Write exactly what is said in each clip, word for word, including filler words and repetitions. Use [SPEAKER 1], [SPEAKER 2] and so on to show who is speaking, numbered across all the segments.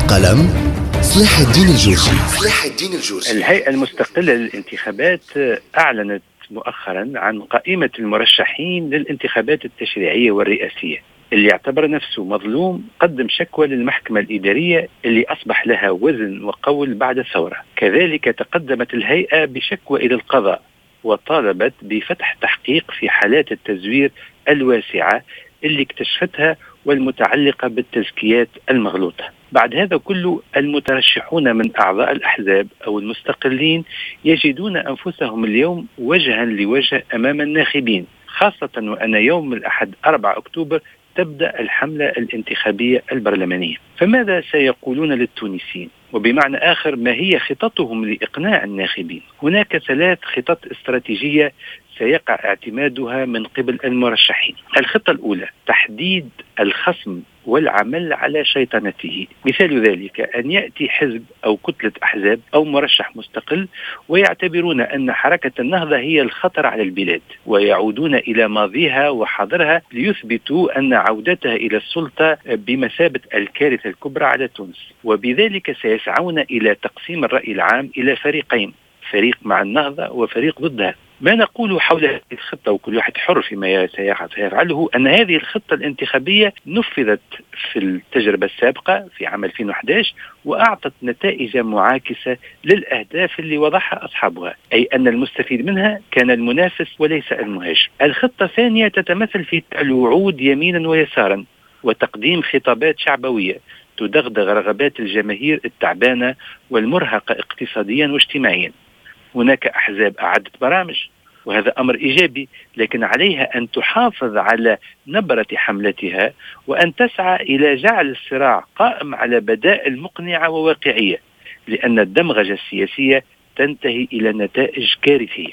[SPEAKER 1] بقلم صلاح الدين الجورجي. صلاح الدين الجورجي.
[SPEAKER 2] الهيئة المستقلة للانتخابات أعلنت مؤخرا عن قائمة المرشحين للانتخابات التشريعية والرئاسية. اللي يعتبر نفسه مظلوم قدم شكوى للمحكمة الإدارية اللي أصبح لها وزن وقول بعد الثورة. كذلك تقدمت الهيئة بشكوى إلى القضاء وطالبت بفتح تحقيق في حالات التزوير الواسعة اللي اكتشفتها والمتعلقة بالتزكيات المغلوطة. بعد هذا كله المترشحون من أعضاء الأحزاب أو المستقلين يجدون أنفسهم اليوم وجها لوجه أمام الناخبين، خاصة وأن يوم الأحد أربعة أكتوبر تبدأ الحملة الانتخابية البرلمانية. فماذا سيقولون للتونسيين؟ وبمعنى آخر، ما هي خططهم لإقناع الناخبين؟ هناك ثلاث خطط استراتيجية سيقع اعتمادها من قبل المرشحين. الخطة الأولى تحديد الخصم والعمل على شيطنته. مثال ذلك أن يأتي حزب أو كتلة أحزاب أو مرشح مستقل ويعتبرون أن حركة النهضة هي الخطر على البلاد، ويعودون إلى ماضيها وحاضرها ليثبتوا أن عودتها إلى السلطة بمثابة الكارثة الكبرى على تونس، وبذلك سيسعون إلى تقسيم الرأي العام إلى فريقين، فريق مع النهضة وفريق ضدها. ما نقول حول هذه الخطة وكل واحد حر فيما سيفعله، أن هذه الخطة الانتخابية نفذت في التجربة السابقة في عام ألفين وأحد عشر وأعطت نتائج معاكسة للأهداف اللي وضعها أصحابها، أي أن المستفيد منها كان المنافس وليس المهاجم. الخطة الثانية تتمثل في الوعود يمينا ويسارا وتقديم خطابات شعبوية تدغدغ رغبات الجماهير التعبانة والمرهقة اقتصاديا واجتماعيا. هناك أحزاب أعدت برامج وهذا أمر إيجابي، لكن عليها أن تحافظ على نبرة حملتها وأن تسعى إلى جعل الصراع قائم على بدائل مقنعة وواقعية، لأن الدمغجة السياسية تنتهي إلى نتائج كارثية.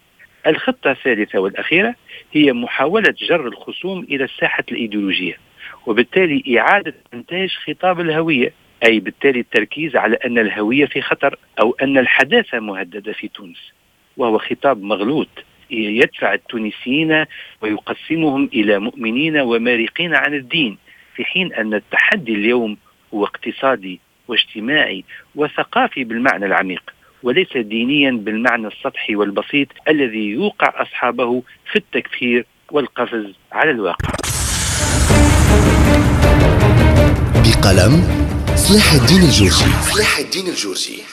[SPEAKER 2] الخطة الثالثة والأخيرة هي محاولة جر الخصوم إلى الساحة الإيديولوجية، وبالتالي إعادة إنتاج خطاب الهوية، أي بالتالي التركيز على أن الهوية في خطر أو أن الحداثة مهددة في تونس، وهو خطاب مغلوط يدفع التونسيين ويقسمهم إلى مؤمنين ومارقين عن الدين، في حين أن التحدي اليوم هو اقتصادي واجتماعي وثقافي بالمعنى العميق، وليس دينيا بالمعنى السطحي والبسيط الذي يوقع أصحابه في التكفير والقفز على الواقع.
[SPEAKER 1] بقلم صلاح الدين الجورجي. صلاح الدين الجورجي.